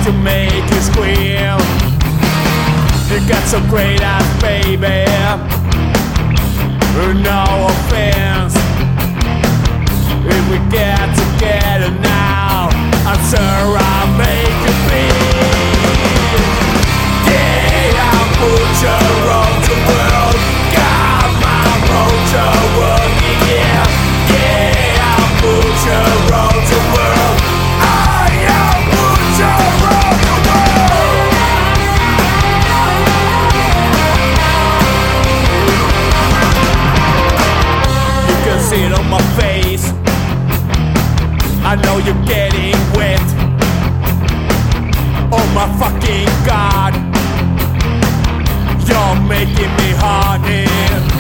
to make you scream. You got so great ass, baby. No offense. If we get together now, I'm sure I'll make you feel. Yeah, I'll put your road to world. Got my road to world, yeah. Yeah, I'll put your road to world. I'll put your road to world. You can see it on my face. I know you're getting wet. Oh my fucking God, you're making me horny.